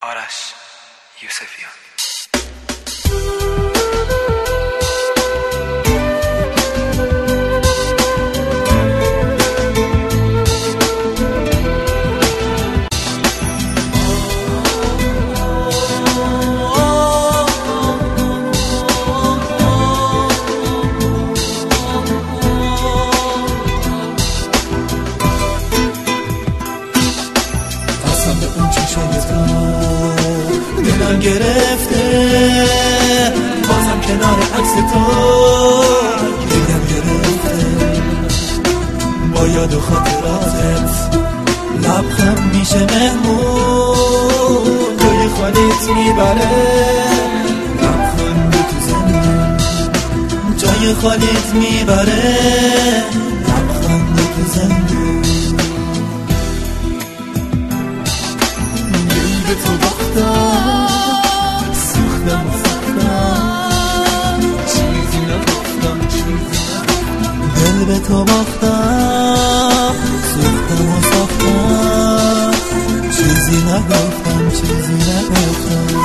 آرش یوسفیان. دلم گرفته بازم کنار عکس تو، دلم گرفته با یاد و خاطراتت، لبخند میشه مهمون جای خودت میبره، لبخند تو زندون جای خودت میبره، لبخند تو زندون. دل به تو باختم، سوختم و ساختم، چیزی نگفتم، دل به تو باختم، سوختم و ساختم، چیزی نگفتم، چیزی نگفتم.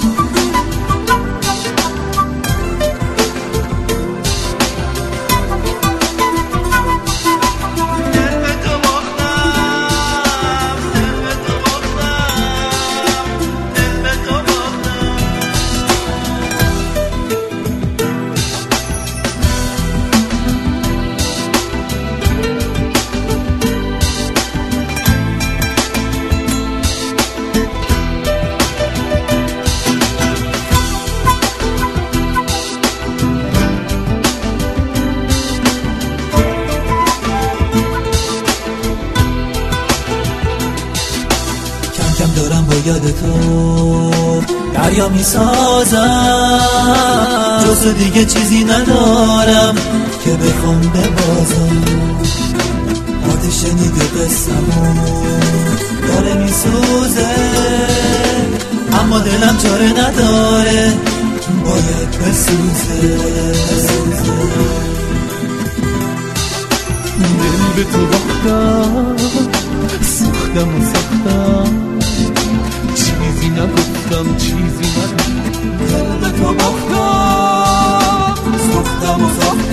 دارم با یاد تو دریا می سازم، جز دیگه چیزی ندارم که بخوام ببازم. آتش شنیده قصه‌مو داره می سوزه، اما دلم چاره نداره، باید بسوزه. دل به تو باختم، سوختم و ساختم، چیزی نگفتم، چیزی نگفتم. دل به تو باختم، سوختم و ساختم،